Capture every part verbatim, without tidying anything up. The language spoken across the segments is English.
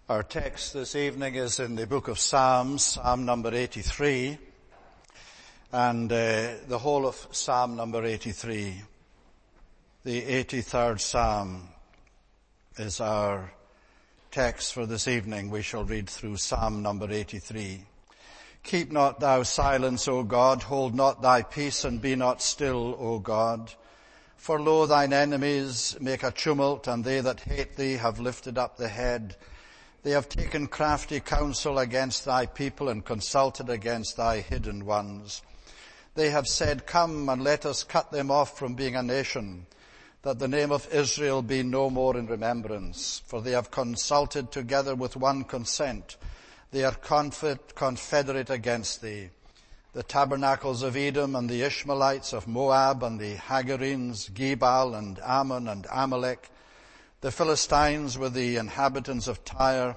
Our text this evening is in the book of Psalms, Psalm number eighty-three, and uh, the whole of Psalm number eighty-three. The eighty-third Psalm is our text for this evening. We shall read through Psalm number eighty-three. Keep not thou silence, O God, hold not thy peace, and be not still, O God. For lo, thine enemies make a tumult, and they that hate thee have lifted up the head. They have taken crafty counsel against thy people, and consulted against thy hidden ones. They have said, Come, and let us cut them off from being a nation, that the name of Israel be no more in remembrance. For they have consulted together with one consent. They are confederate against thee. The tabernacles of Edom, and the Ishmaelites of Moab, and the Hagarenes, Gebal, and Ammon, and Amalek, the Philistines with the inhabitants of Tyre,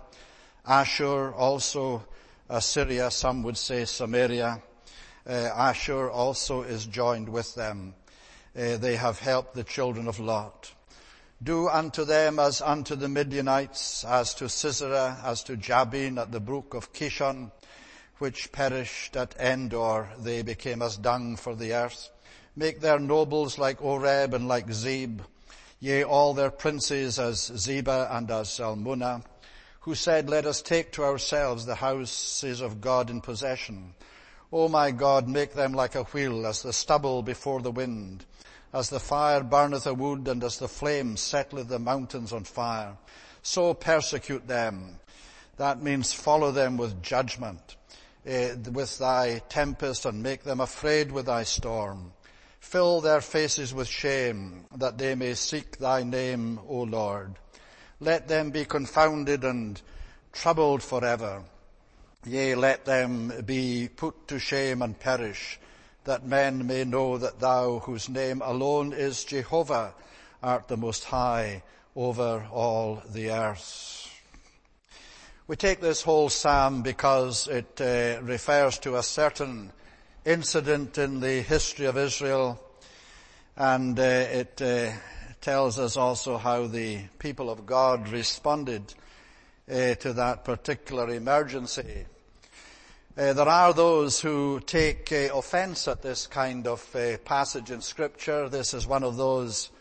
Ashur, also Assyria, some would say Samaria. Uh, Ashur also is joined with them. Uh, they have helped the children of Lot. Do unto them as unto the Midianites, as to Sisera, as to Jabin at the brook of Kishon, which perished at Endor. They became as dung for the earth. Make their nobles like Oreb and like Zeb, yea, all their princes as Zebah and as Zalmunna, who said, Let us take to ourselves the houses of God in possession. O my God, make them like a wheel, as the stubble before the wind, as the fire burneth a wood, and as the flame settleth the mountains on fire. So persecute them. That means follow them with judgment, uh, with thy tempest, and make them afraid with thy storm. Fill their faces with shame, that they may seek thy name, O Lord. Let them be confounded and troubled forever. Yea, let them be put to shame and perish, that men may know that thou, whose name alone is Jehovah, art the Most High over all the earth. We take this whole psalm because it uh, refers to a certain incident in the history of Israel, and uh, it uh, tells us also how the people of God responded uh, to that particular emergency. Uh, there are those who take uh, offense at this kind of uh, passage in Scripture. This is one of those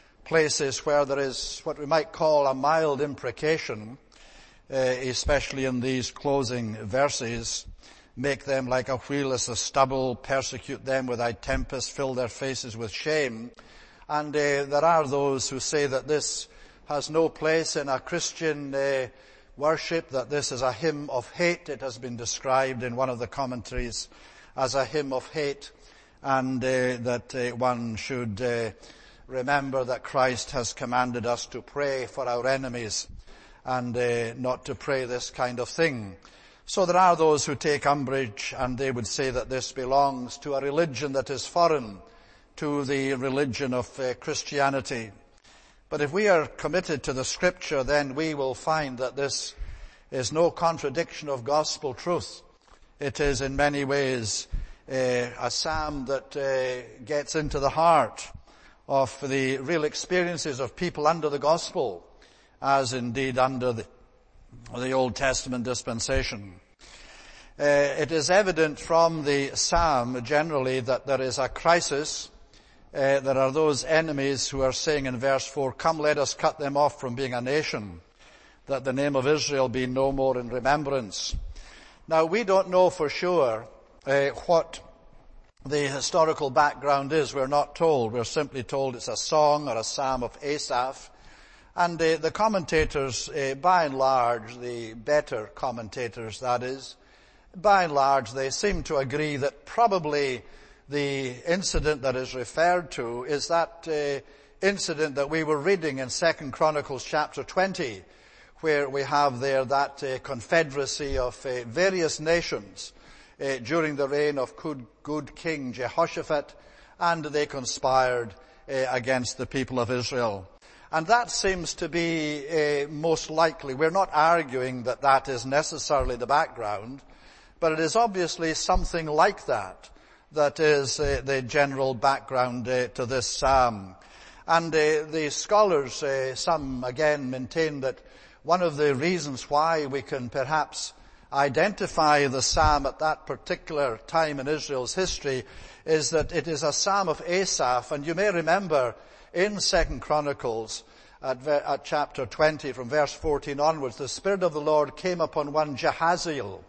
places where there is what we might call a mild imprecation, uh, especially in these closing verses. Make them like a wheel as the stubble, persecute them with thy tempest, fill their faces with shame. And uh, there are those who say that this has no place in a Christian uh, worship, that this is a hymn of hate. It has been described in one of the commentaries as a hymn of hate, and uh, that uh, one should uh, remember that Christ has commanded us to pray for our enemies and uh, not to pray this kind of thing. So there are those who take umbrage, and they would say that this belongs to a religion that is foreign to the religion of uh, Christianity. But if we are committed to the Scripture, then we will find that this is no contradiction of gospel truth. It is in many ways uh, a psalm that uh, gets into the heart of the real experiences of people under the gospel, as indeed under the the Old Testament dispensation. Uh, it is evident from the psalm generally that there is a crisis. Uh, there are those enemies who are saying in verse four, Come, let us cut them off from being a nation, that the name of Israel be no more in remembrance. Now, we don't know for sure uh, what the historical background is. We're not told. We're simply told it's a song or a psalm of Asaph. And uh, the commentators, uh, by and large, the better commentators, that is, by and large, they seem to agree that probably the incident that is referred to is that uh, incident that we were reading in Second Chronicles chapter twenty, where we have there that uh, confederacy of uh, various nations uh, during the reign of good, good King Jehoshaphat, and they conspired uh, against the people of Israel. And that seems to be uh, most likely. We're not arguing that that is necessarily the background, but it is obviously something like that that is uh, the general background uh, to this psalm. And uh, the scholars, uh, some again maintain that one of the reasons why we can perhaps identify the psalm at that particular time in Israel's history is that it is a psalm of Asaph. And you may remember in Second Chronicles at, at chapter twenty from verse fourteen onwards, the Spirit of the Lord came upon one Jahaziel,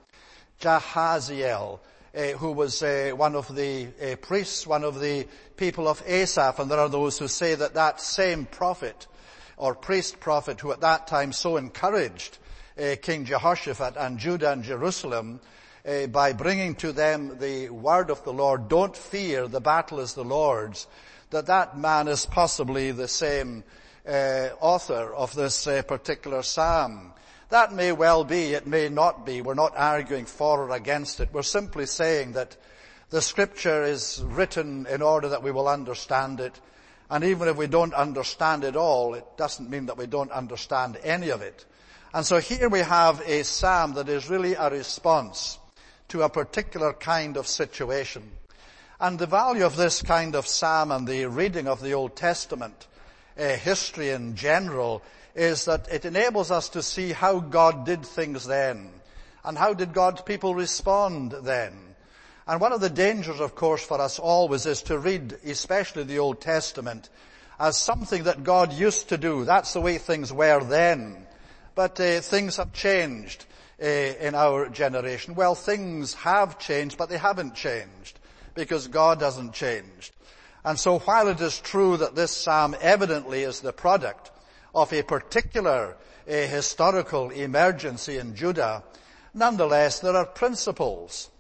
Jahaziel, uh, who was uh, one of the uh, priests, one of the people of Asaph. And there are those who say that that same prophet or priest prophet who at that time so encouraged uh, King Jehoshaphat and Judah and Jerusalem uh, by bringing to them the word of the Lord, don't fear, the battle is the Lord's, that that man is possibly the same uh, author of this uh, particular psalm. That may well be, it may not be. We're not arguing for or against it. We're simply saying that the scripture is written in order that we will understand it. And even if we don't understand it all, it doesn't mean that we don't understand any of it. And so here we have a psalm that is really a response to a particular kind of situation. And the value of this kind of psalm and the reading of the Old Testament uh, history in general is that it enables us to see how God did things then and how did God's people respond then. And one of the dangers, of course, for us always is to read, especially the Old Testament, as something that God used to do. That's the way things were then. But uh, things have changed uh, in our generation. Well, things have changed, but they haven't changed because God hasn't changed. And so while it is true that this psalm evidently is the product of a particular uh, historical emergency in Judah, nonetheless there are principles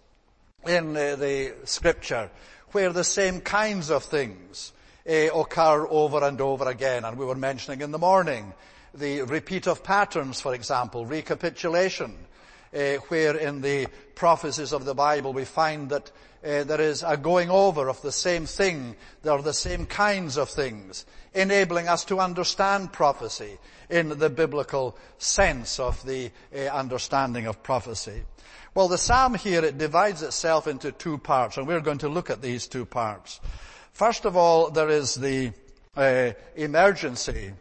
in uh, the scripture where the same kinds of things uh, occur over and over again. And we were mentioning in the morning the repeat of patterns, for example, recapitulation, uh, where in the prophecies of the Bible we find that uh, there is a going over of the same thing. There are the same kinds of things, enabling us to understand prophecy in the biblical sense of the uh, understanding of prophecy. Well, the psalm here, it divides itself into two parts, and we're going to look at these two parts. First of all, there is the uh, emergency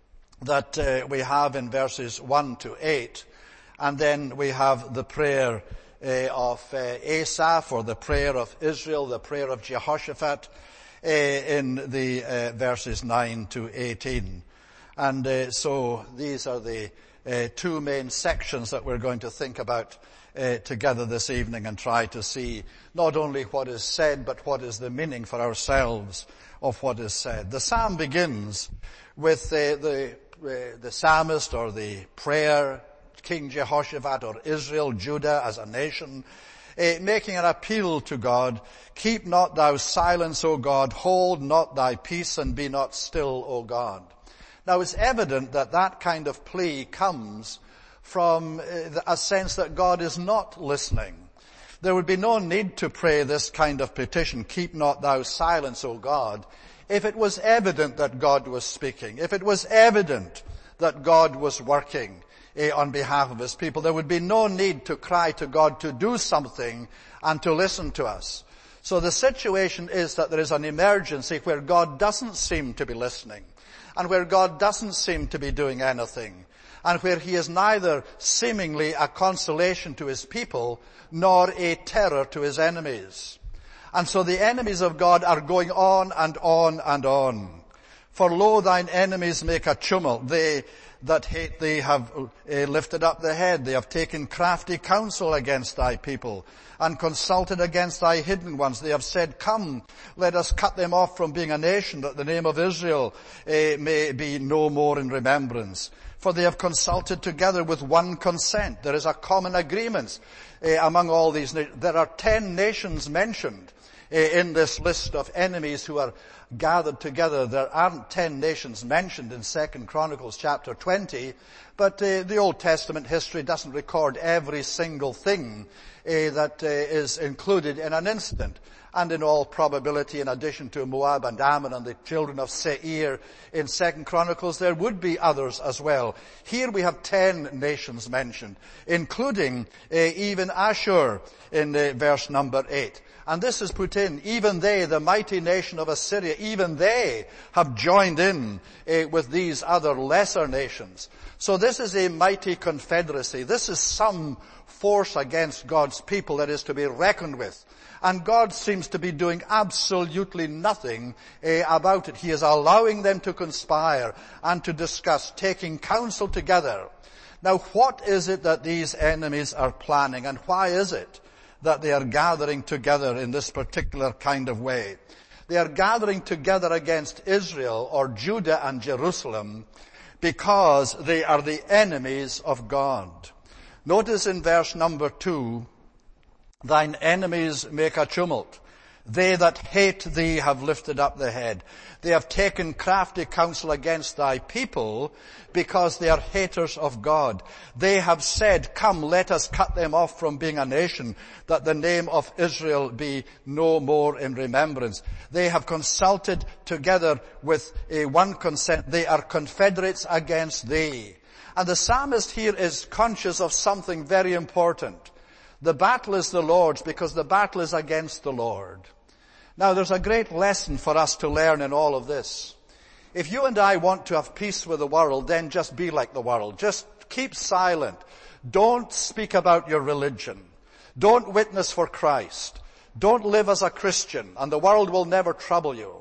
that uh, we have in verses one to eight, and then we have the prayer uh, of uh, Asaph, or the prayer of Israel, the prayer of Jehoshaphat, uh, in the uh, verses nine to eighteen. And uh, so these are the uh, two main sections that we're going to think about Uh, together this evening and try to see not only what is said, but what is the meaning for ourselves of what is said. The psalm begins with uh, the uh, the psalmist or the prayer, King Jehoshaphat or Israel, Judah as a nation, uh, making an appeal to God. Keep not thou silence, O God, hold not thy peace, and be not still, O God. Now it's evident that that kind of plea comes from a sense that God is not listening. There would be no need to pray this kind of petition, keep not thou silence, O God, if it was evident that God was speaking, if it was evident that God was working eh, on behalf of his people. There would be no need to cry to God to do something and to listen to us. So the situation is that there is an emergency where God doesn't seem to be listening, and where God doesn't seem to be doing anything, and where he is neither seemingly a consolation to his people nor a terror to his enemies. And so the enemies of God are going on and on and on. For lo, thine enemies make a tumult. They that hate thee have uh, lifted up their head. They have taken crafty counsel against thy people and consulted against thy hidden ones. They have said, come, let us cut them off from being a nation, that the name of Israel uh, may be no more in remembrance. For they have consulted together with one consent. There is a common agreement uh, among all these nations. There are ten nations mentioned uh, in this list of enemies who are gathered together. There aren't ten nations mentioned in Second Chronicles chapter twenty, but uh, the Old Testament history doesn't record every single thing uh, that uh, is included in an incident. And in all probability, in addition to Moab and Ammon and the children of Seir in Second Chronicles, there would be others as well. Here we have ten nations mentioned, including uh, even Ashur in uh, verse number eight. And this is put in, even they, the mighty nation of Assyria, Syria, even they have joined in uh, with these other lesser nations. So this is a mighty confederacy. This is some force against God's people that is to be reckoned with. And God seems to be doing absolutely nothing uh, about it. He is allowing them to conspire and to discuss, taking counsel together. Now, what is it that these enemies are planning, and why is it that they are gathering together in this particular kind of way? They are gathering together against Israel or Judah and Jerusalem because they are the enemies of God. Notice in verse number two, thine enemies make a tumult. They that hate thee have lifted up the head. They have taken crafty counsel against thy people because they are haters of God. They have said, come, let us cut them off from being a nation, that the name of Israel be no more in remembrance. They have consulted together with a one consent. They are confederates against thee. And the psalmist here is conscious of something very important. The battle is the Lord's because the battle is against the Lord. Now, there's a great lesson for us to learn in all of this. If you and I want to have peace with the world, then just be like the world. Just keep silent. Don't speak about your religion. Don't witness for Christ. Don't live as a Christian, and the world will never trouble you.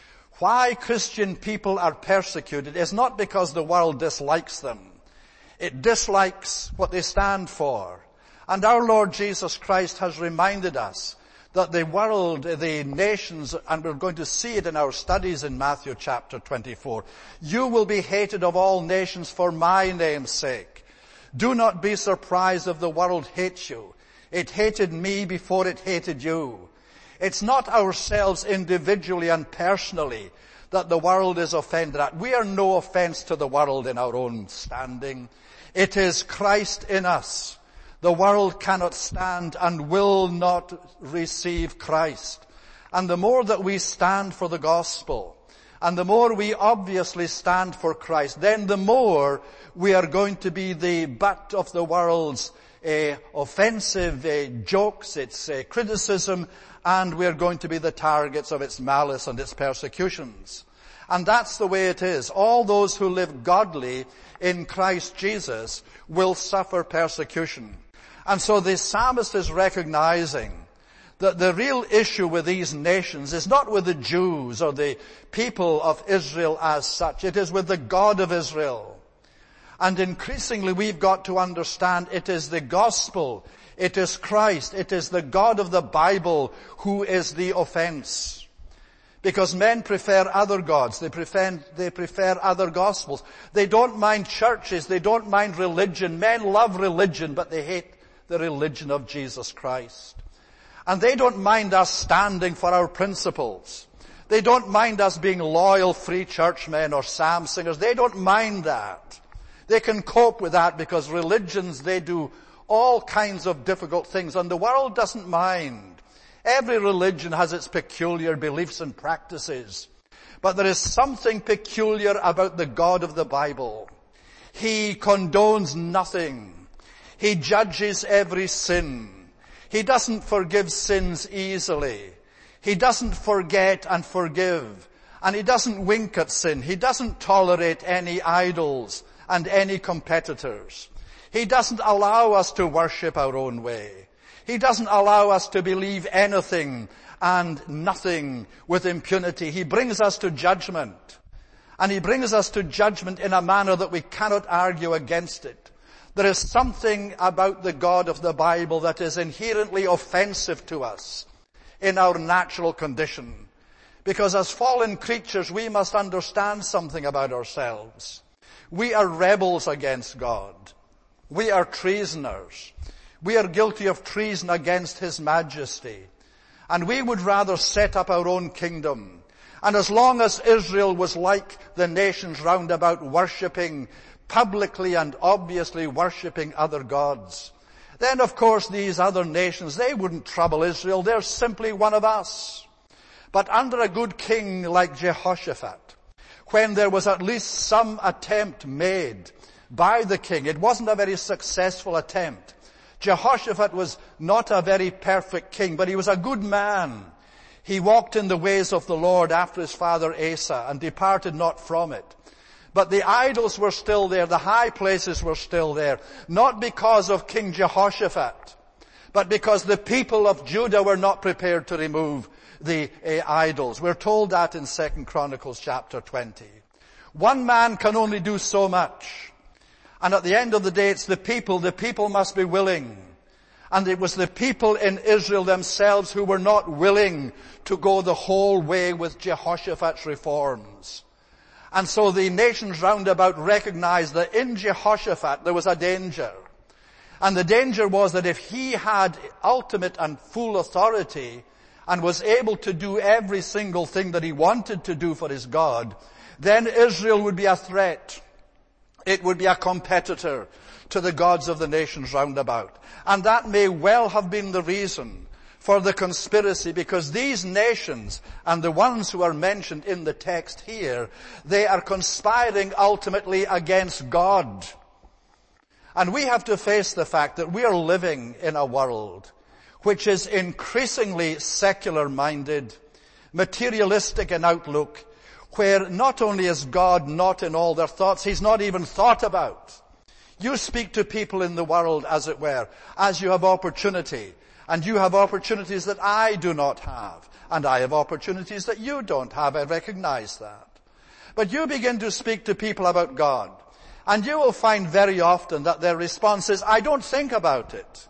Why Christian people are persecuted is not because the world dislikes them. It dislikes what they stand for. And our Lord Jesus Christ has reminded us that the world, the nations, and we're going to see it in our studies in Matthew chapter twenty-four, you will be hated of all nations for my name's sake. Do not be surprised if the world hates you. It hated me before it hated you. It's not ourselves individually and personally that the world is offended at. We are no offense to the world in our own standing. It is Christ in us. The world cannot stand and will not receive Christ. And the more that we stand for the gospel, and the more we obviously stand for Christ, then the more we are going to be the butt of the world's uh, offensive uh, jokes, its uh, criticism, and we are going to be the targets of its malice and its persecutions. And that's the way it is. All those who live godly in Christ Jesus will suffer persecution. And so the psalmist is recognizing that the real issue with these nations is not with the Jews or the people of Israel as such. It is with the God of Israel. And increasingly we've got to understand it is the gospel, it is Christ, it is the God of the Bible who is the offense. Because men prefer other gods, they prefer, they prefer other gospels. They don't mind churches, they don't mind religion. Men love religion, but they hate the religion of Jesus Christ. And they don't mind us standing for our principles. They don't mind us being loyal free churchmen or psalm singers. They don't mind that. They can cope with that because religions, they do all kinds of difficult things, and the world doesn't mind. Every religion has its peculiar beliefs and practices. But there is something peculiar about the God of the Bible. He condones nothing. He judges every sin. He doesn't forgive sins easily. He doesn't forget and forgive. And he doesn't wink at sin. He doesn't tolerate any idols and any competitors. He doesn't allow us to worship our own way. He doesn't allow us to believe anything and nothing with impunity. He brings us to judgment. And he brings us to judgment in a manner that we cannot argue against it. There is something about the God of the Bible that is inherently offensive to us in our natural condition. Because as fallen creatures, we must understand something about ourselves. We are rebels against God. We are treasoners. We are guilty of treason against His majesty. And we would rather set up our own kingdom. And as long as Israel was like the nations round about, worshipping publicly and obviously worshipping other gods, then of course these other nations, they wouldn't trouble Israel. They're simply one of us. But under a good king like Jehoshaphat, when there was at least some attempt made by the king, it wasn't a very successful attempt. Jehoshaphat was not a very perfect king, but he was a good man. He walked in the ways of the Lord after his father Asa and departed not from it. But the idols were still there, the high places were still there, not because of King Jehoshaphat, but because the people of Judah were not prepared to remove the uh, idols. We're told that in Second Chronicles chapter twenty. One man can only do so much. And at the end of the day, it's the people. The people must be willing. And it was the people in Israel themselves who were not willing to go the whole way with Jehoshaphat's reforms. And so the nations round about recognized that in Jehoshaphat there was a danger. And the danger was that if he had ultimate and full authority and was able to do every single thing that he wanted to do for his God, then Israel would be a threat. It would be a competitor to the gods of the nations round about. And that may well have been the reason for the conspiracy, because these nations and the ones who are mentioned in the text here, they are conspiring ultimately against God. And we have to face the fact that we are living in a world which is increasingly secular-minded, materialistic in outlook, where not only is God not in all their thoughts, he's not even thought about. You speak to people in the world, as it were, as you have opportunity, and you have opportunities that I do not have, and I have opportunities that you don't have. I recognize that. But you begin to speak to people about God, and you will find very often that their response is, I don't think about it.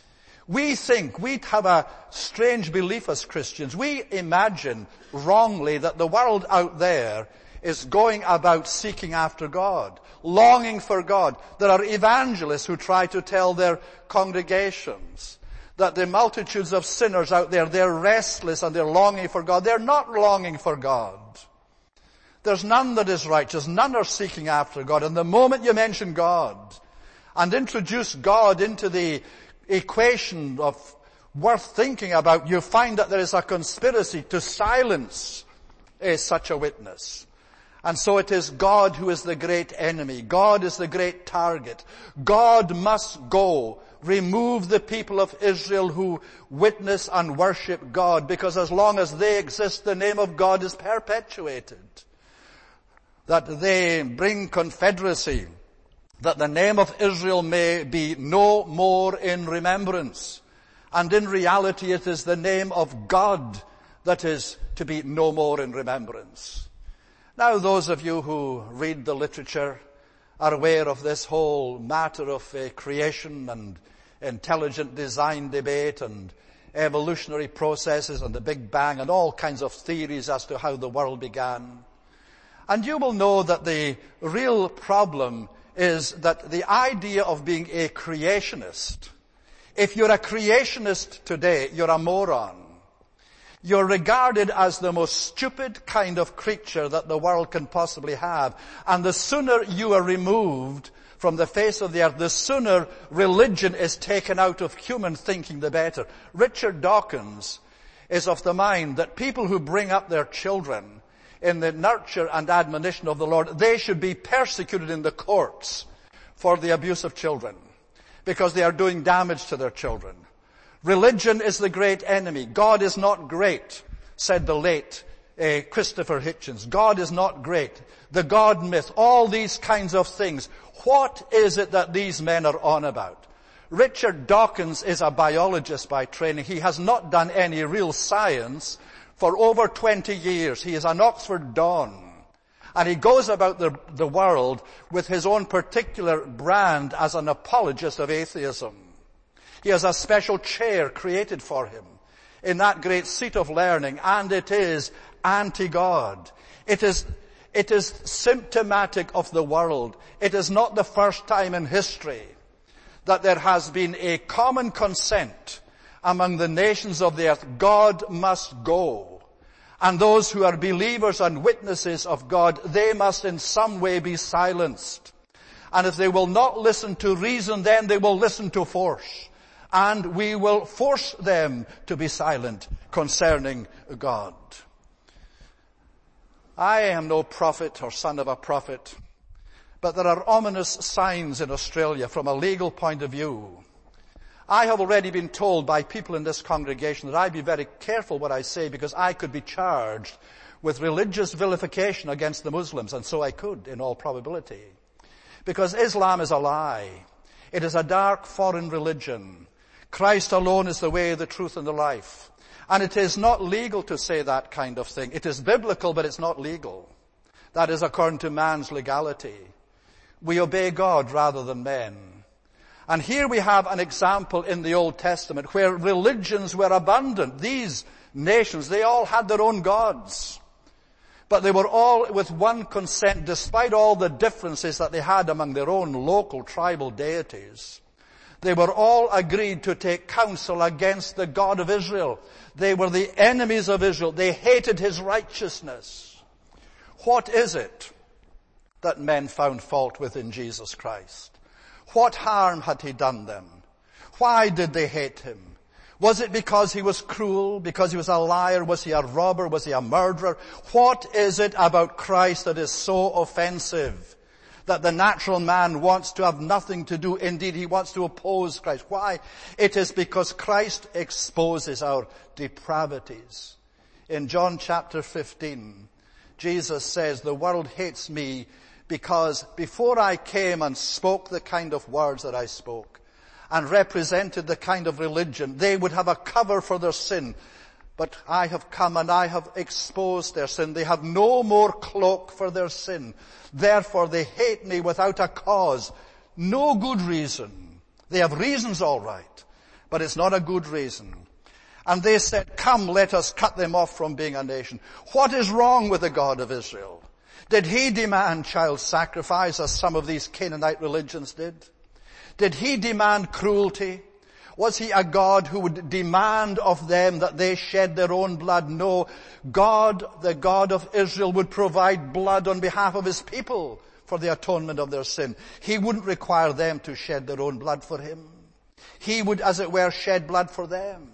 We think, we have a strange belief as Christians. We imagine wrongly that the world out there is going about seeking after God, longing for God. There are evangelists who try to tell their congregations that the multitudes of sinners out there, they're restless and they're longing for God. They're not longing for God. There's none that is righteous. None are seeking after God. And the moment you mention God and introduce God into the equation of worth thinking about, you find that there is a conspiracy to silence uh, such a witness. And so it is God who is the great enemy. God is the great target. God must go. Remove the people of Israel who witness and worship God, because as long as they exist, the name of God is perpetuated. That they bring confederacy, that the name of Israel may be no more in remembrance. And in reality, it is the name of God that is to be no more in remembrance. Now, those of you who read the literature are aware of this whole matter of uh, creation and intelligent design debate and evolutionary processes and the Big Bang and all kinds of theories as to how the world began. And you will know that the real problem is that the idea of being a creationist, if you're a creationist today, you're a moron. You're regarded as the most stupid kind of creature that the world can possibly have. And the sooner you are removed from the face of the earth, the sooner religion is taken out of human thinking, the better. Richard Dawkins is of the mind that people who bring up their children in the nurture and admonition of the Lord, they should be persecuted in the courts for the abuse of children, because they are doing damage to their children. Religion is the great enemy. God is not great, said the late uh, Christopher Hitchens. God is not great. The God myth, all these kinds of things. What is it that these men are on about? Richard Dawkins is a biologist by training. He has not done any real science for over twenty years. He is an Oxford Don. And he goes about the, the world with his own particular brand as an apologist of atheism. He has a special chair created for him in that great seat of learning, and it is anti-God. It is, it is symptomatic of the world. It is not the first time in history that there has been a common consent among the nations of the earth. God must go. And those who are believers and witnesses of God, they must in some way be silenced. And if they will not listen to reason, then they will listen to force. And we will force them to be silent concerning God. I am no prophet or son of a prophet, but there are ominous signs in Australia from a legal point of view. I have already been told by people in this congregation that I be very careful what I say, because I could be charged with religious vilification against the Muslims, and so I could, in all probability. Because Islam is a lie. It is a dark foreign religion. Christ alone is the way, the truth, and the life. And it is not legal to say that kind of thing. It is biblical, but it's not legal. That is according to man's legality. We obey God rather than men. And here we have an example in the Old Testament where religions were abundant. These nations, they all had their own gods. But they were all with one consent, despite all the differences that they had among their own local tribal deities. They were all agreed to take counsel against the God of Israel. They were the enemies of Israel. They hated his righteousness. What is it that men found fault with in Jesus Christ? What harm had he done them? Why did they hate him? Was it because he was cruel? Because he was a liar? Was he a robber? Was he a murderer? What is it about Christ that is so offensive that the natural man wants to have nothing to do? Indeed, he wants to oppose Christ. Why? It is because Christ exposes our depravities. In John chapter fifteen, Jesus says, the world hates me because before I came and spoke the kind of words that I spoke and represented the kind of religion, they would have a cover for their sin. But I have come and I have exposed their sin. They have no more cloak for their sin. Therefore they hate me without a cause. No good reason. They have reasons all right, but it's not a good reason. And they said, come, let us cut them off from being a nation. What is wrong with the God of Israel? Did he demand child sacrifice as some of these Canaanite religions did? Did he demand cruelty? Was he a God who would demand of them that they shed their own blood? No. God, the God of Israel, would provide blood on behalf of his people for the atonement of their sin. He wouldn't require them to shed their own blood for him. He would, as it were, shed blood for them.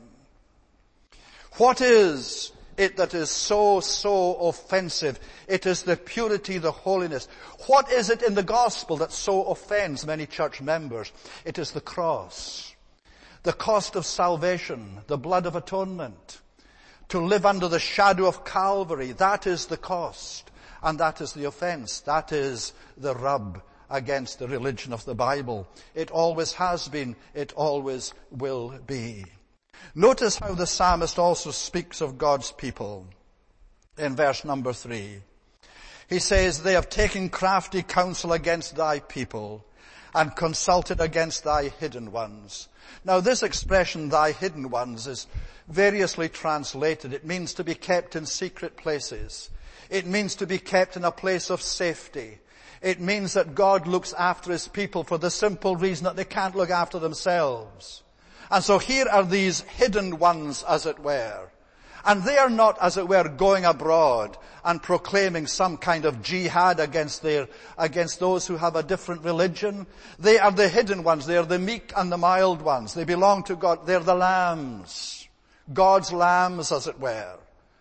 What is it that is so, so offensive? It is the purity, the holiness. What is it in the gospel that so offends many church members? It is the cross. The cost of salvation, the blood of atonement. To live under the shadow of Calvary, that is the cost. And that is the offense. That is the rub against the religion of the Bible. It always has been. It always will be. Notice how the psalmist also speaks of God's people in verse number three. He says, they have taken crafty counsel against thy people and consulted against thy hidden ones. Now this expression, thy hidden ones, is variously translated. It means to be kept in secret places. It means to be kept in a place of safety. It means that God looks after his people for the simple reason that they can't look after themselves. And so here are these hidden ones, as it were. And they are not, as it were, going abroad and proclaiming some kind of jihad against their, against those who have a different religion. They are the hidden ones. They are the meek and the mild ones. They belong to God. They're the lambs. God's lambs, as it were.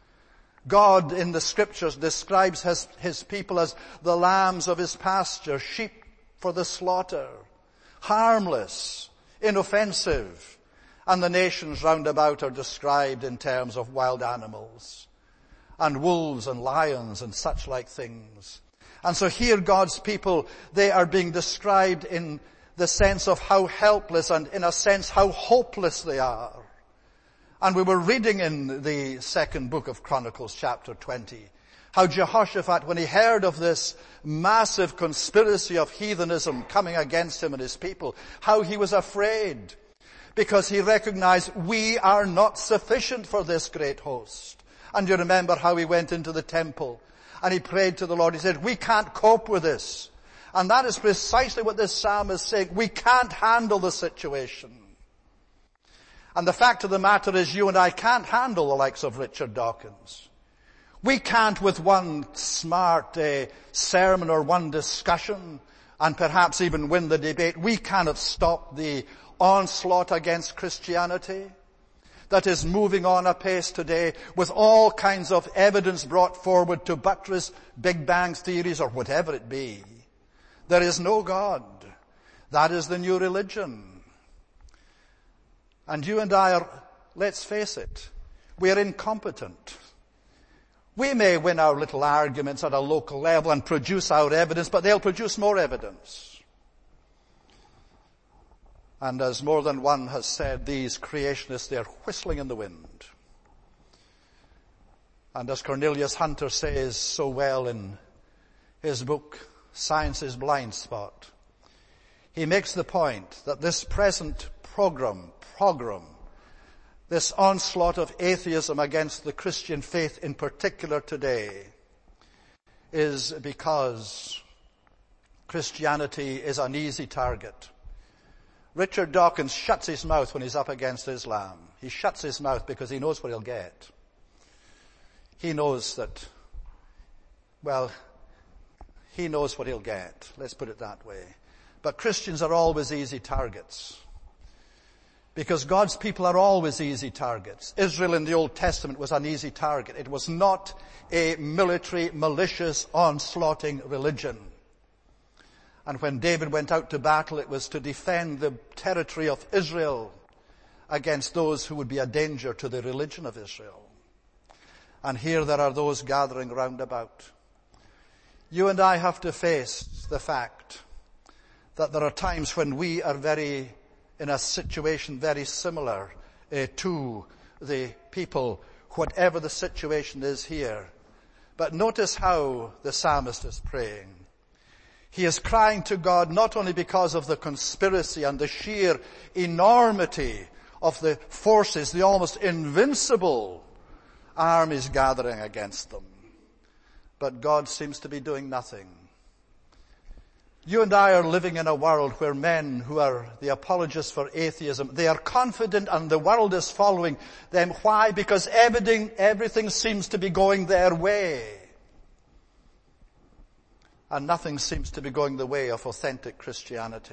God in the scriptures describes his, his people as the lambs of his pasture, sheep for the slaughter, harmless, inoffensive. And the nations round about are described in terms of wild animals and wolves and lions and such like things. And so here God's people, they are being described in the sense of how helpless and in a sense how hopeless they are. And we were reading in the second book of Chronicles, chapter twenty, how Jehoshaphat, when he heard of this massive conspiracy of heathenism coming against him and his people, how he was afraid. Because he recognized we are not sufficient for this great host. And you remember how he went into the temple and he prayed to the Lord. He said, we can't cope with this. And that is precisely what this psalm is saying. We can't handle the situation. And the fact of the matter is you and I can't handle the likes of Richard Dawkins. We can't with one smart uh, sermon or one discussion and perhaps even win the debate. We cannot stop the onslaught against Christianity that is moving on apace today with all kinds of evidence brought forward to buttress Big Bang theories or whatever it be. There is no God. That is the new religion. And you and I are, let's face it, we are incompetent. We may win our little arguments at a local level and produce our evidence, but they'll produce more evidence. And as more than one has said, these creationists, they're whistling in the wind. And as Cornelius Hunter says so well in his book, Science's Blind Spot, he makes the point that this present program, program, this onslaught of atheism against the Christian faith in particular today, is because Christianity is an easy target. Richard Dawkins shuts his mouth when he's up against Islam. He shuts his mouth because he knows what he'll get. He knows that, well, he knows what he'll get. Let's put it that way. But Christians are always easy targets. Because God's people are always easy targets. Israel in the Old Testament was an easy target. It was not a military, malicious, onslaughting religion. And when David went out to battle, it was to defend the territory of Israel against those who would be a danger to the religion of Israel. And here there are those gathering round about. You and I have to face the fact that there are times when we are very, in a situation very similar uh, to the people, whatever the situation is here. But notice how the psalmist is praying. He is crying to God not only because of the conspiracy and the sheer enormity of the forces, the almost invincible armies gathering against them, but God seems to be doing nothing. You and I are living in a world where men who are the apologists for atheism, they are confident and the world is following them. Why? Because everything, everything seems to be going their way. And nothing seems to be going the way of authentic Christianity.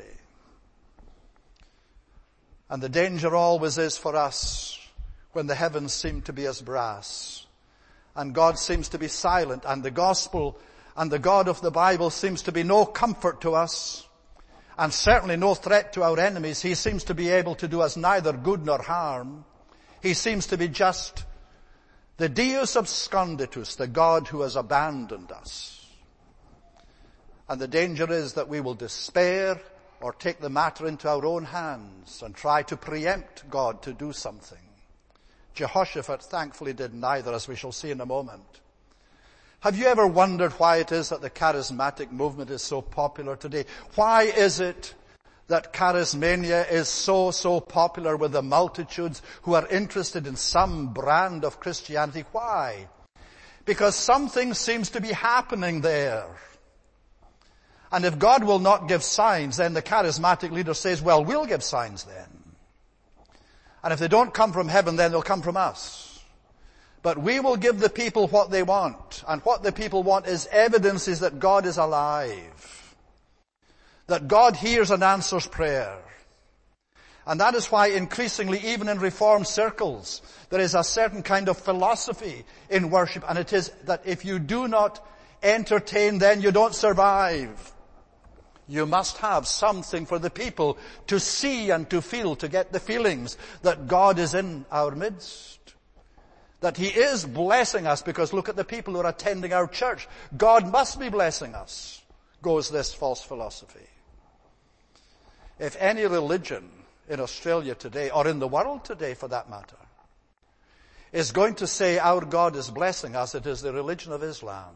And the danger always is for us when the heavens seem to be as brass and God seems to be silent and the gospel and the God of the Bible seems to be no comfort to us and certainly no threat to our enemies. He seems to be able to do us neither good nor harm. He seems to be just the Deus absconditus, the God who has abandoned us. And the danger is that we will despair or take the matter into our own hands and try to preempt God to do something. Jehoshaphat thankfully did neither, as we shall see in a moment. Have you ever wondered why it is that the charismatic movement is so popular today? Why is it that charismania is so, so popular with the multitudes who are interested in some brand of Christianity? Why? Because something seems to be happening there. And if God will not give signs, then the charismatic leader says, well, we'll give signs then. And if they don't come from heaven, then they'll come from us. But we will give the people what they want. And what the people want is evidences that God is alive. That God hears and answers prayer. And that is why increasingly, even in Reformed circles, there is a certain kind of philosophy in worship. And it is that if you do not entertain, then you don't survive. You must have something for the people to see and to feel, to get the feelings that God is in our midst. That He is blessing us, because look at the people who are attending our church. God must be blessing us, goes this false philosophy. If any religion in Australia today, or in the world today for that matter, is going to say our God is blessing us, it is the religion of Islam.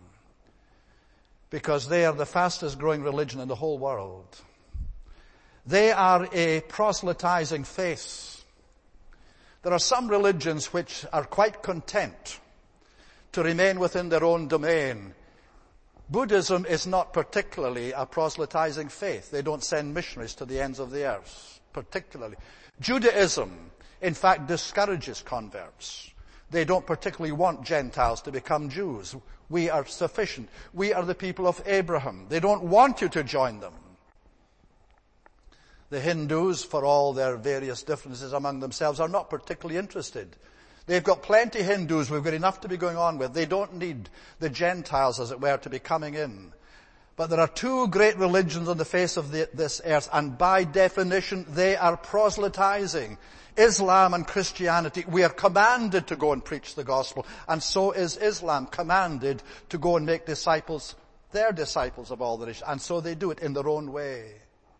Because they are the fastest growing religion in the whole world. They are a proselytizing faith. There are some religions which are quite content to remain within their own domain. Buddhism is not particularly a proselytizing faith. They don't send missionaries to the ends of the earth, particularly. Judaism, in fact, discourages converts. They don't particularly want Gentiles to become Jews. We are sufficient. We are the people of Abraham. They don't want you to join them. The Hindus, for all their various differences among themselves, are not particularly interested. They've got plenty of Hindus. We've got enough to be going on with. They don't need the Gentiles, as it were, to be coming in. But there are two great religions on the face of the, this earth, and by definition they are proselytizing. Islam and Christianity. We are commanded to go and preach the gospel, and so is Islam commanded to go and make disciples, their disciples of all the nations, and so they do it in their own way.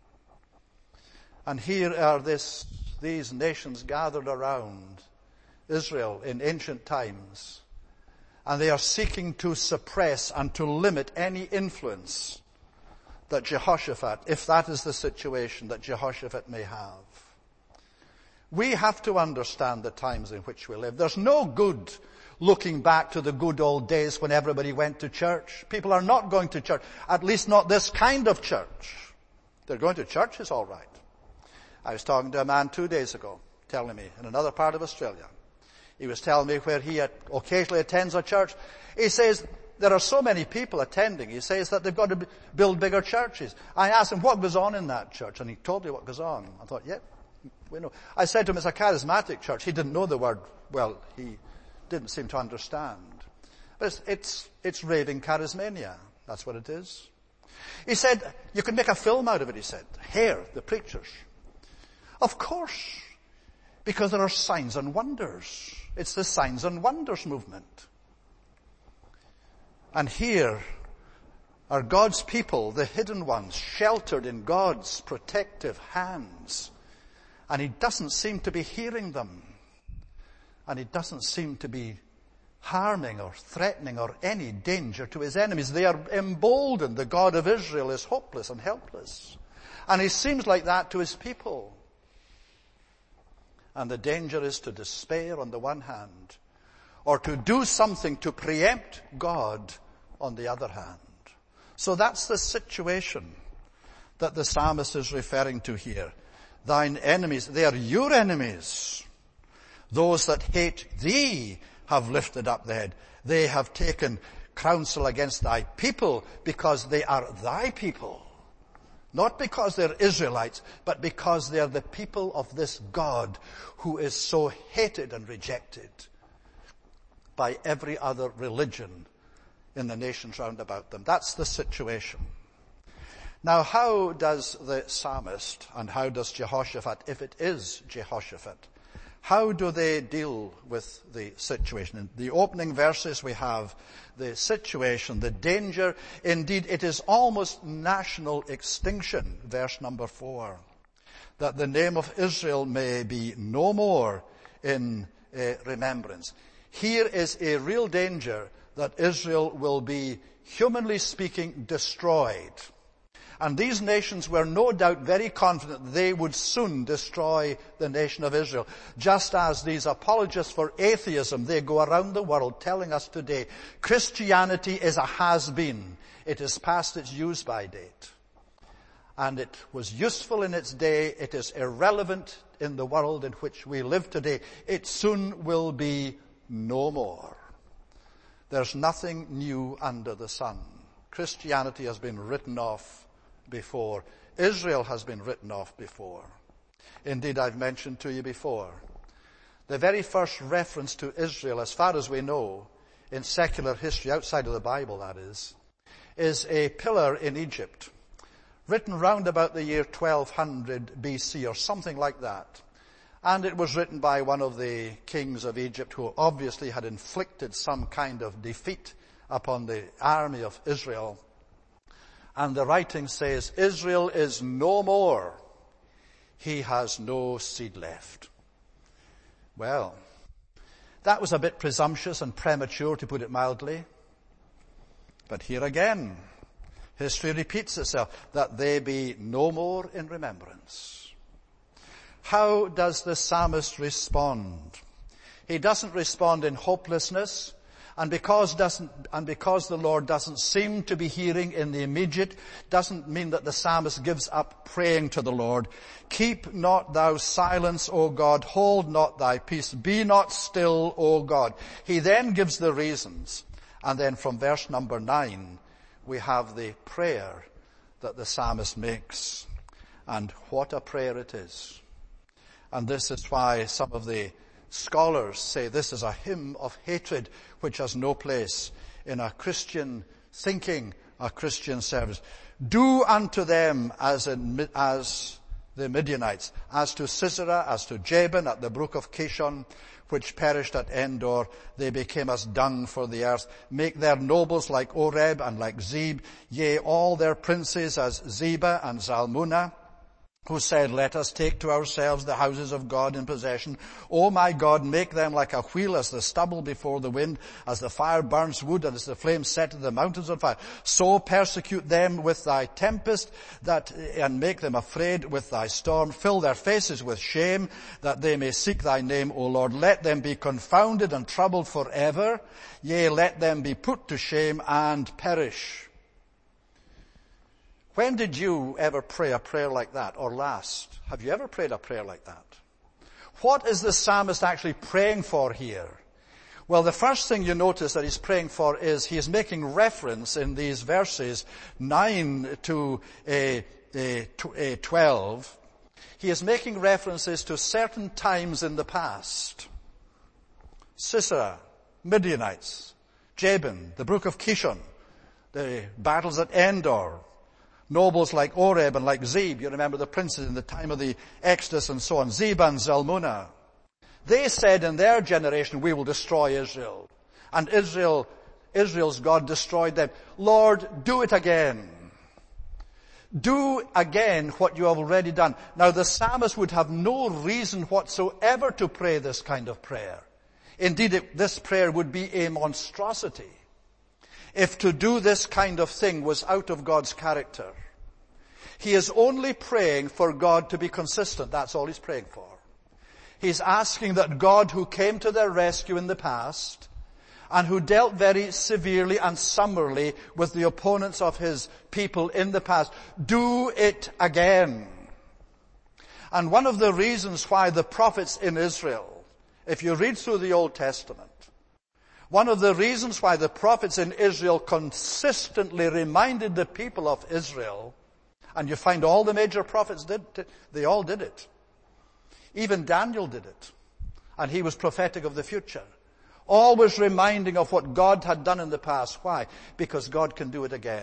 And here are this, these nations gathered around Israel in ancient times, and they are seeking to suppress and to limit any influence that Jehoshaphat, if that is the situation, that Jehoshaphat may have. We have to understand the times in which we live. There's no good looking back to the good old days when everybody went to church. People are not going to church, at least not this kind of church. They're going to churches, all right. I was talking to a man two days ago, telling me, in another part of Australia. He was telling me where he occasionally attends a church. He says, there are so many people attending. He says that they've got to build bigger churches. I asked him what goes on in that church, and he told me what goes on. I thought, yeah, we know. I said to him, it's a charismatic church. He didn't know the word. Well, he didn't seem to understand. But it's, it's, it's raving charismania. That's what it is. He said, you can make a film out of it, he said. Here, the preachers. Of course. Because there are signs and wonders. It's the signs and wonders movement. And here are God's people, the hidden ones, sheltered in God's protective hands. And he doesn't seem to be hearing them. And he doesn't seem to be harming or threatening or any danger to his enemies. They are emboldened. The God of Israel is hopeless and helpless. And he seems like that to his people. And the danger is to despair on the one hand, or to do something to preempt God on the other hand. So that's the situation that the psalmist is referring to here. Thine enemies, they are your enemies. Those that hate thee have lifted up their head. They have taken counsel against thy people because they are thy people. Not because they're Israelites, but because they're the people of this God who is so hated and rejected by every other religion in the nations round about them. That's the situation. Now, how does the psalmist and how does Jehoshaphat, if it is Jehoshaphat, how do they deal with the situation? In the opening verses we have the situation, the danger. Indeed, it is almost national extinction, verse number four, that the name of Israel may be no more in uh, remembrance. Here is a real danger that Israel will be, humanly speaking, destroyed. And these nations were no doubt very confident they would soon destroy the nation of Israel. Just as these apologists for atheism, they go around the world telling us today, Christianity is a has-been. It is past its use-by date. And it was useful in its day. It is irrelevant in the world in which we live today. It soon will be no more. There's nothing new under the sun. Christianity has been written off before. Israel has been written off before. Indeed, I've mentioned to you before, the very first reference to Israel, as far as we know, in secular history, outside of the Bible that is, is a pillar in Egypt, written round about the year twelve hundred B C or something like that. And it was written by one of the kings of Egypt who obviously had inflicted some kind of defeat upon the army of Israel. And the writing says, Israel is no more. He has no seed left. Well, that was a bit presumptuous and premature, to put it mildly. But here again, history repeats itself, that they be no more in remembrance. How does the psalmist respond? He doesn't respond in hopelessness. And because doesn't, and because the Lord doesn't seem to be hearing in the immediate, doesn't mean that the psalmist gives up praying to the Lord. Keep not thou silence, O God, hold not thy peace, be not still, O God. He then gives the reasons. And then from verse number nine, we have the prayer that the psalmist makes. And what a prayer it is. And this is why some of the scholars say this is a hymn of hatred which has no place in a Christian thinking a Christian service. Do unto them as in, as the Midianites, as to Sisera, as to Jabin at the brook of Kishon, which perished at Endor. They became as dung for the earth. Make their nobles like Oreb and like Zeb, yea, all their princes as Zeba and Zalmunna, who said, let us take to ourselves the houses of God in possession. O my God, make them like a wheel, as the stubble before the wind, as the fire burns wood, and as the flame setteth the mountains on fire. So persecute them with thy tempest, that, and make them afraid with thy storm. Fill their faces with shame, that they may seek thy name, O Lord. Let them be confounded and troubled forever. Yea, let them be put to shame and perish. When did you ever pray a prayer like that, or last? Have you ever prayed a prayer like that? What is the psalmist actually praying for here? Well, the first thing you notice that he's praying for is he is making reference in these verses nine to twelve. He is making references to certain times in the past. Sisera, Midianites, Jabin, the brook of Kishon, the battles at Endor, nobles like Oreb and like Zeb, you remember the princes in the time of the Exodus and so on, Zeba and Zalmunna. They said in their generation, we will destroy Israel. And Israel, Israel's God destroyed them. Lord, do it again. Do again what you have already done. Now the psalmist would have no reason whatsoever to pray this kind of prayer. Indeed, it, this prayer would be a monstrosity if to do this kind of thing was out of God's character. He is only praying for God to be consistent. That's all he's praying for. He's asking that God, who came to their rescue in the past and who dealt very severely and summarily with the opponents of his people in the past, do it again. And one of the reasons why the prophets in Israel, if you read through the Old Testament, one of the reasons why the prophets in Israel consistently reminded the people of Israel, and you find all the major prophets did, they all did it. Even Daniel did it. And he was prophetic of the future. Always reminding of what God had done in the past. Why? Because God can do it again.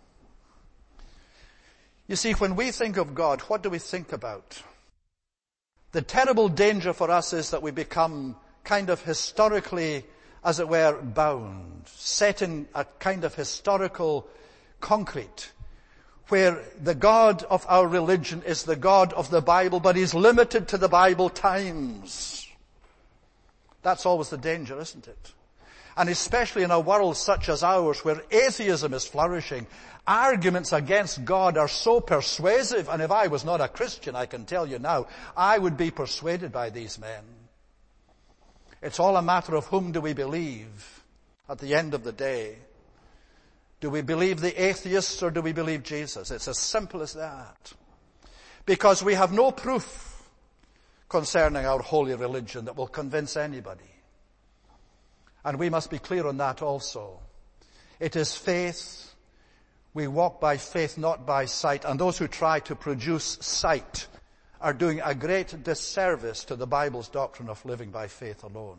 You see, when we think of God, what do we think about? The terrible danger for us is that we become kind of historically, as it were, bound, set in a kind of historical concrete, where the God of our religion is the God of the Bible, but he's limited to the Bible times. That's always the danger, isn't it? And especially in a world such as ours, where atheism is flourishing, arguments against God are so persuasive, and if I was not a Christian, I can tell you now, I would be persuaded by these men. It's all a matter of whom do we believe at the end of the day. Do we believe the atheists or do we believe Jesus? It's as simple as that. Because we have no proof concerning our holy religion that will convince anybody. And we must be clear on that also. It is faith. We walk by faith, not by sight. And those who try to produce sight are doing a great disservice to the Bible's doctrine of living by faith alone.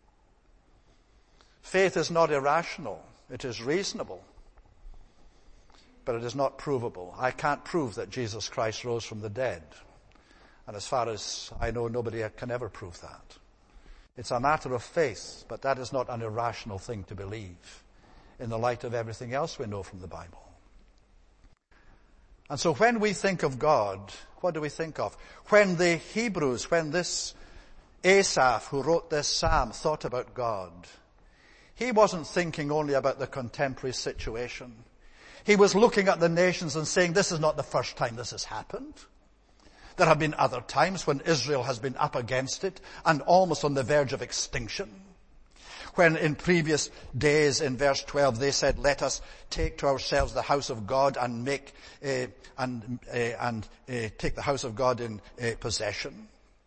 Faith is not irrational. It is reasonable. But it is not provable. I can't prove that Jesus Christ rose from the dead. And as far as I know, nobody can ever prove that. It's a matter of faith, but that is not an irrational thing to believe in the light of everything else we know from the Bible. And so when we think of God, what do we think of? When the Hebrews, when this Asaph, who wrote this psalm, thought about God, he wasn't thinking only about the contemporary situation. He was looking at the nations and saying, this is not the first time this has happened. There have been other times when Israel has been up against it and almost on the verge of extinction. When in previous days, in verse twelve, they said, let us take to ourselves the house of God and make, uh, and, uh, and uh, take the house of God in uh, possession.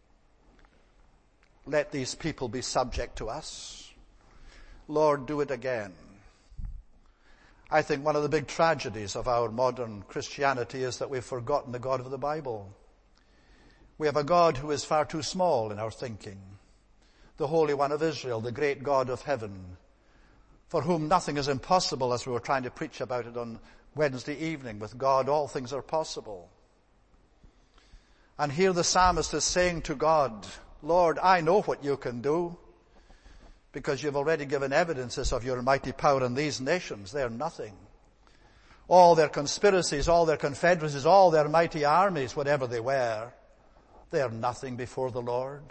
Let these people be subject to us. Lord, do it again. I think one of the big tragedies of our modern Christianity is that we've forgotten the God of the Bible. We have a God who is far too small in our thinking. The Holy One of Israel, the great God of heaven, for whom nothing is impossible, as we were trying to preach about it on Wednesday evening. With God, all things are possible. And here the psalmist is saying to God, Lord, I know what you can do, because you've already given evidences of your mighty power in these nations. They're nothing. All their conspiracies, all their confederacies, all their mighty armies, whatever they were, they're nothing before the Lord.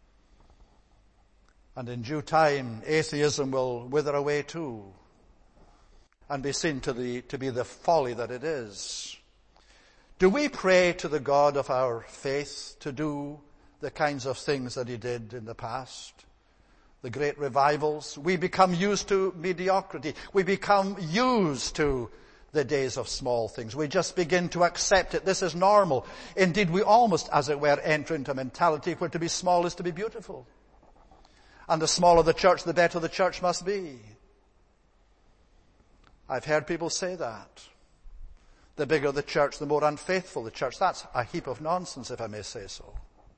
And in due time, atheism will wither away too, and be seen to, the, to be the folly that it is. Do we pray to the God of our faith to do the kinds of things that he did in the past? The great revivals. We become used to mediocrity. We become used to the days of small things. We just begin to accept it. This is normal. Indeed, we almost, as it were, enter into a mentality where to be small is to be beautiful. And the smaller the church, the better the church must be. I've heard people say that. The bigger the church, the more unfaithful the church. That's a heap of nonsense, if I may say so.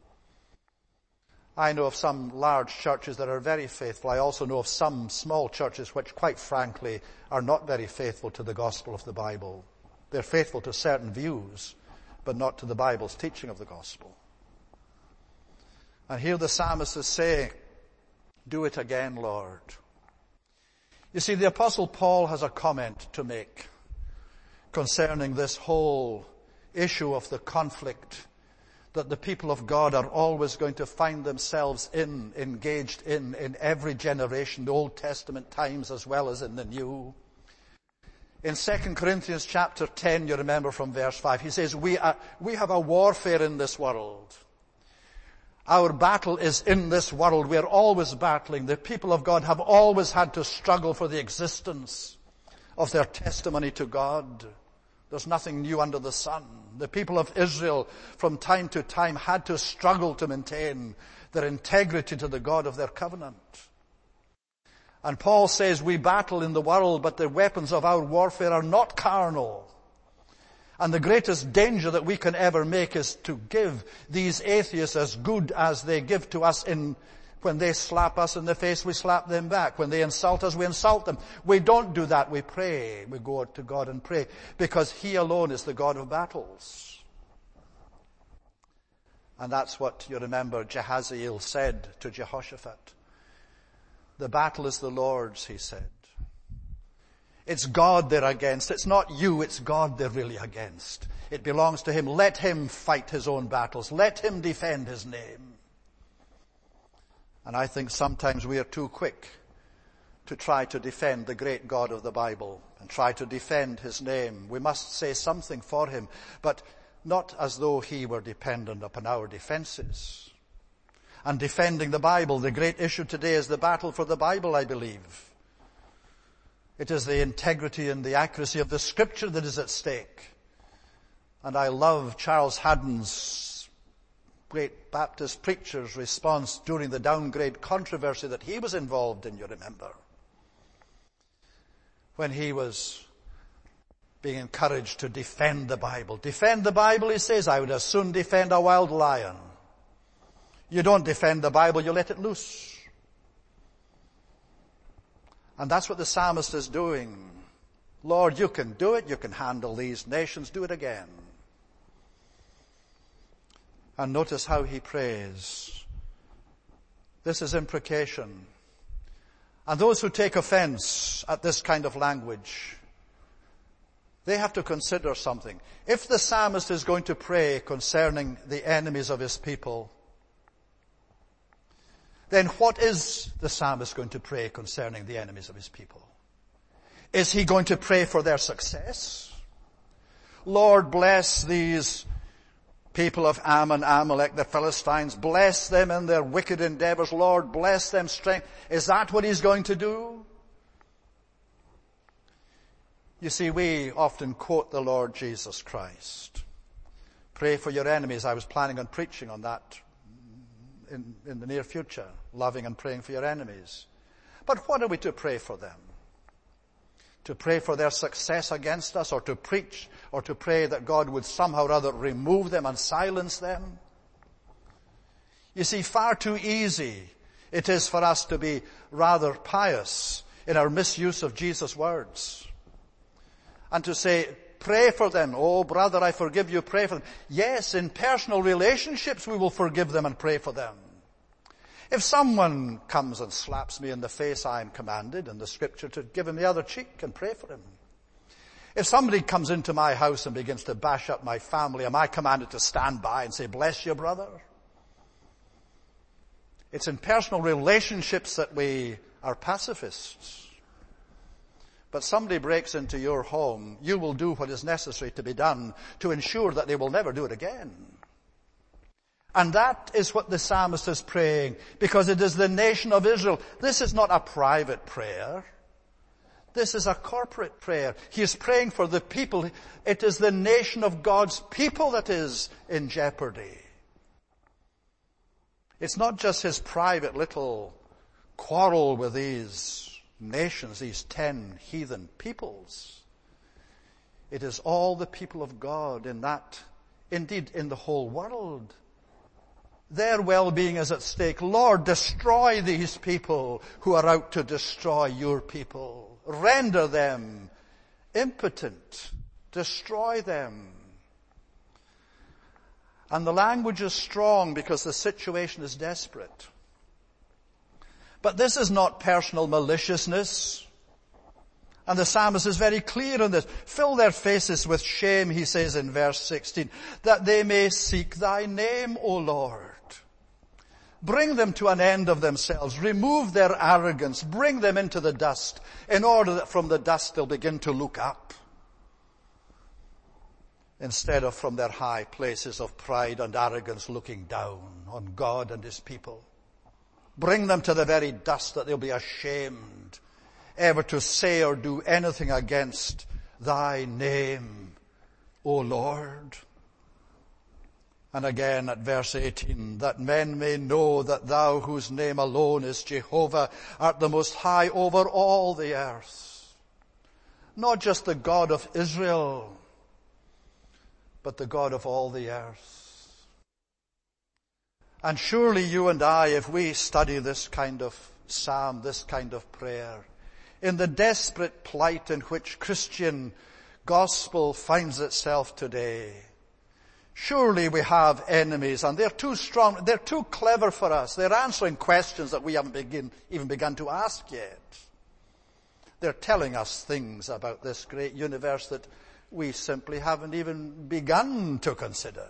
I know of some large churches that are very faithful. I also know of some small churches which, quite frankly, are not very faithful to the gospel of the Bible. They're faithful to certain views, but not to the Bible's teaching of the gospel. And here the psalmist is saying, do it again, Lord. You see, the Apostle Paul has a comment to make concerning this whole issue of the conflict that the people of God are always going to find themselves in, engaged in, in every generation, the Old Testament times as well as in the New. In Second Corinthians chapter ten, you remember from verse five, he says, we, are, we have a warfare in this world. Our battle is in this world. We are always battling. The people of God have always had to struggle for the existence of their testimony to God. There's nothing new under the sun. The people of Israel from time to time had to struggle to maintain their integrity to the God of their covenant. And Paul says we battle in the world, but the weapons of our warfare are not carnal. And the greatest danger that we can ever make is to give these atheists as good as they give to us. In when they slap us in the face, we slap them back. When they insult us, we insult them. We don't do that. We pray. We go to God and pray, because he alone is the God of battles. And that's what, you remember, Jehaziel said to Jehoshaphat. The battle is the Lord's, he said. It's God they're against. It's not you, it's God they're really against. It belongs to him. Let him fight his own battles. Let him defend his name. And I think sometimes we are too quick to try to defend the great God of the Bible and try to defend his name. We must say something for him, but not as though he were dependent upon our defenses. And defending the Bible, the great issue today is the battle for the Bible, I believe. It is the integrity and the accuracy of the Scripture that is at stake. And I love Charles Haddon's great Baptist preacher's response during the downgrade controversy that he was involved in, you remember. When he was being encouraged to defend the Bible. Defend the Bible, he says. I would as soon defend a wild lion. You don't defend the Bible, you let it loose. And that's what the psalmist is doing. Lord, you can do it. You can handle these nations. Do it again. And notice how he prays. This is imprecation. And those who take offense at this kind of language, they have to consider something. If the psalmist is going to pray concerning the enemies of his people, then what is the psalmist going to pray concerning the enemies of his people? Is he going to pray for their success? Lord, bless these people of Ammon, Amalek, the Philistines. Bless them in their wicked endeavors. Lord, bless them strength. Is that what he's going to do? You see, we often quote the Lord Jesus Christ. Pray for your enemies. I was planning on preaching on that in, in the near future. Loving and praying for your enemies. But what are we to pray for them? To pray for their success against us, or to preach, or to pray that God would somehow or other remove them and silence them? You see, far too easy it is for us to be rather pious in our misuse of Jesus' words. And to say, pray for them. Oh, brother, I forgive you, pray for them. Yes, in personal relationships we will forgive them and pray for them. If someone comes and slaps me in the face, I am commanded in the scripture to give him the other cheek and pray for him. If somebody comes into my house and begins to bash up my family, am I commanded to stand by and say, bless you, brother? It's in personal relationships that we are pacifists. But somebody breaks into your home, you will do what is necessary to be done to ensure that they will never do it again. And that is what the psalmist is praying, because it is the nation of Israel. This is not a private prayer. This is a corporate prayer. He is praying for the people. It is the nation of God's people that is in jeopardy. It's not just his private little quarrel with these nations, these ten heathen peoples. It is all the people of God in that, indeed in the whole world. Their well-being is at stake. Lord, destroy these people who are out to destroy your people. Render them impotent. Destroy them. And the language is strong because the situation is desperate. But this is not personal maliciousness. And the psalmist is very clear on this. Fill their faces with shame, he says in verse sixteen, that they may seek thy name, O Lord. Bring them to an end of themselves. Remove their arrogance. Bring them into the dust, in order that from the dust they'll begin to look up, instead of from their high places of pride and arrogance looking down on God and his people. Bring them to the very dust that they'll be ashamed ever to say or do anything against thy name, O Lord. And again at verse eighteen, that men may know that thou, whose name alone is Jehovah, art the most high over all the earth. Not just the God of Israel, but the God of all the earth. And surely you and I, if we study this kind of psalm, this kind of prayer, in the desperate plight in which Christian gospel finds itself today, surely we have enemies, and they're too strong, they're too clever for us. They're answering questions that we haven't begin, even begun to ask yet. They're telling us things about this great universe that we simply haven't even begun to consider.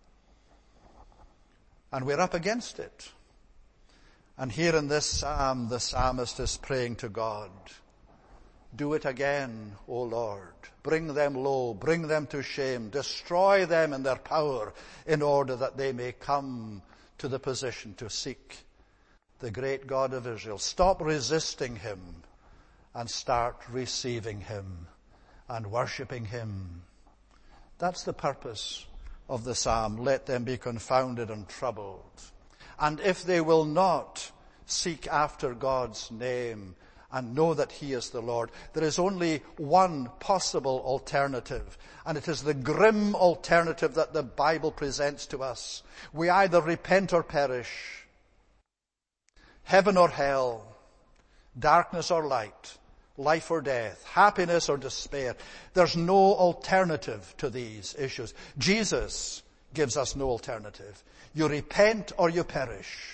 And we're up against it. And here in this psalm, the psalmist is praying to God, do it again, O Lord. Bring them low, bring them to shame, destroy them in their power, in order that they may come to the position to seek the great God of Israel. Stop resisting him and start receiving him and worshipping him. That's the purpose of the psalm. Let them be confounded and troubled. And if they will not seek after God's name and know that he is the Lord, there is only one possible alternative, and it is the grim alternative that the Bible presents to us. We either repent or perish, heaven or hell, darkness or light, life or death, happiness or despair. There's no alternative to these issues. Jesus gives us no alternative. You repent or you perish.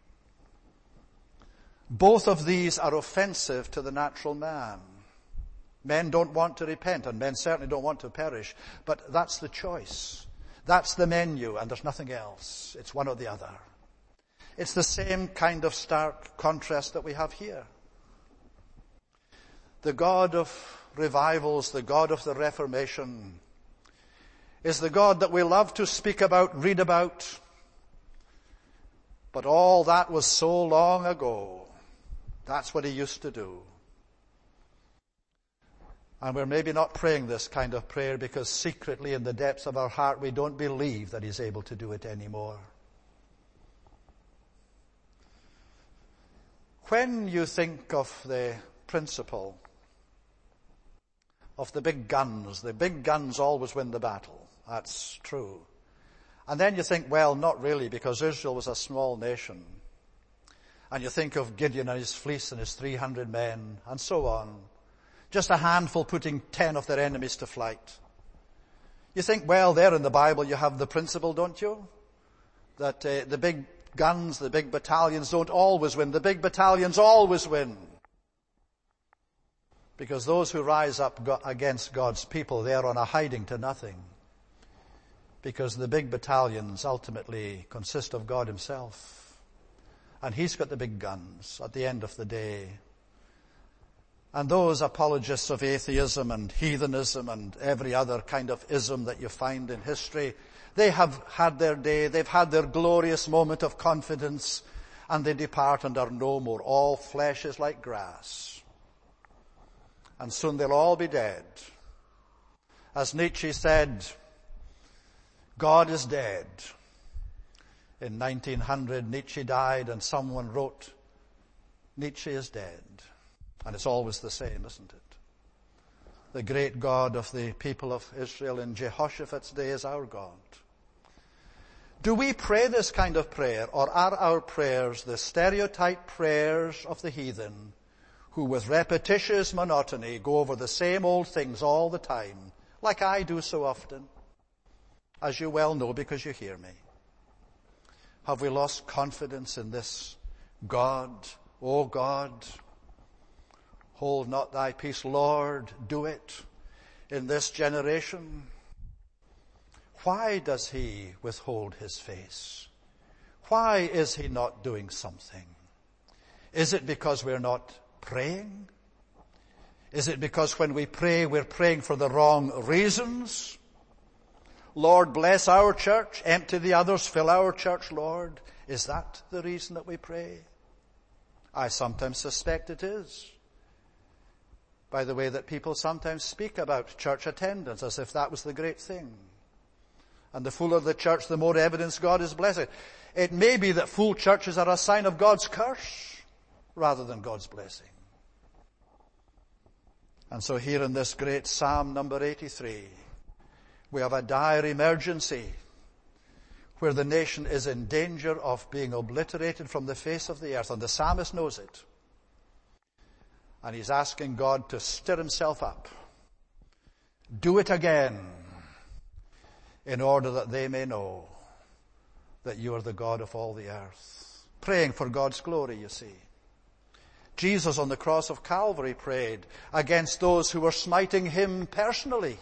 Both of these are offensive to the natural man. Men don't want to repent, and men certainly don't want to perish. But that's the choice. That's the menu, and there's nothing else. It's one or the other. It's the same kind of stark contrast that we have here. The God of revivals, the God of the Reformation, is the God that we love to speak about, read about. But all that was so long ago. That's what he used to do. And we're maybe not praying this kind of prayer because secretly in the depths of our heart we don't believe that he's able to do it anymore. When you think of the principle of the big guns, the big guns always win the battle. That's true. And then you think, well, not really, because Israel was a small nation. And you think of Gideon and his fleece and his three hundred men, and so on. Just a handful putting ten of their enemies to flight. You think, well, there in the Bible you have the principle, don't you? That uh, the big guns, the big battalions don't always win. The big battalions always win. Because those who rise up go- against God's people, they are on a hiding to nothing. Because the big battalions ultimately consist of God himself. And he's got the big guns at the end of the day. And those apologists of atheism and heathenism and every other kind of ism that you find in history, they have had their day, they've had their glorious moment of confidence, and they depart and are no more. All flesh is like grass. And soon they'll all be dead. As Nietzsche said, God is dead. In nineteen hundred, Nietzsche died, and someone wrote, Nietzsche is dead. And it's always the same, isn't it? The great God of the people of Israel in Jehoshaphat's day is our God. Do we pray this kind of prayer, or are our prayers the stereotype prayers of the heathen, who with repetitious monotony go over the same old things all the time, like I do so often, as you well know because you hear me? Have we lost confidence in this God? O God, hold not thy peace, Lord, do it in this generation. Why does he withhold his face? Why is he not doing something? Is it because we're not praying? Is it because when we pray, we're praying for the wrong reasons? Lord, bless our church, empty the others, fill our church, Lord. Is that the reason that we pray? I sometimes suspect it is. By the way that people sometimes speak about church attendance as if that was the great thing. And the fuller the church, the more evidence God is blessed. It may be that full churches are a sign of God's curse rather than God's blessing. And so here in this great Psalm number eighty-three, we have a dire emergency where the nation is in danger of being obliterated from the face of the earth. And the psalmist knows it. And he's asking God to stir himself up. Do it again, in order that they may know that you are the God of all the earth. Praying for God's glory, you see. Jesus on the cross of Calvary prayed against those who were smiting him personally.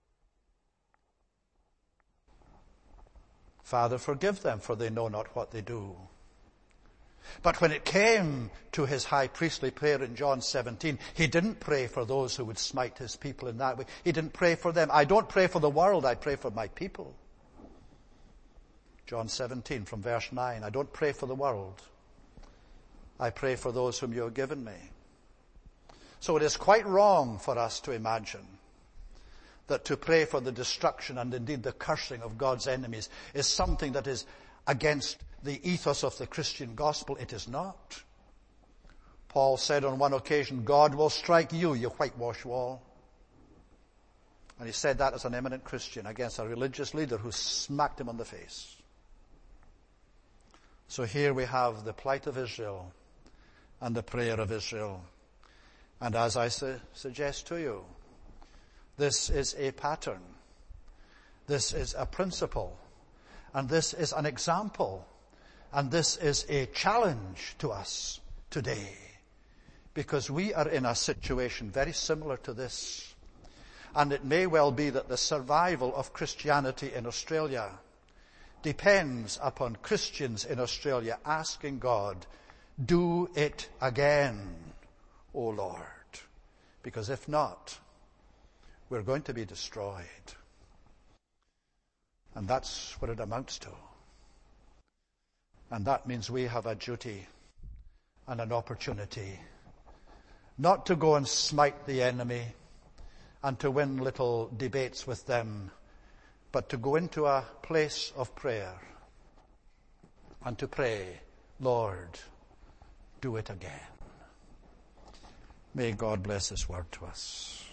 Father, forgive them, for they know not what they do. But when it came to his high priestly prayer in John seventeen, he didn't pray for those who would smite his people in that way. He didn't pray for them. I don't pray for the world, I pray for my people. John seventeen from verse nine, I don't pray for the world. I pray for those whom you have given me. So it is quite wrong for us to imagine that to pray for the destruction and indeed the cursing of God's enemies is something that is against the ethos of the Christian gospel. It is not. Paul said on one occasion, God will strike you, you whitewash wall. And he said that as an eminent Christian against a religious leader who smacked him on the face. So here we have the plight of Israel and the prayer of Israel. And as I su- suggest to you, this is a pattern. This is a principle. And this is an example. And this is a challenge to us today. Because we are in a situation very similar to this. And it may well be that the survival of Christianity in Australia depends upon Christians in Australia asking God, do it again, O Lord. Because if not, we're going to be destroyed. And that's what it amounts to. And that means we have a duty and an opportunity not to go and smite the enemy and to win little debates with them, but to go into a place of prayer and to pray, Lord, do it again. May God bless this word to us.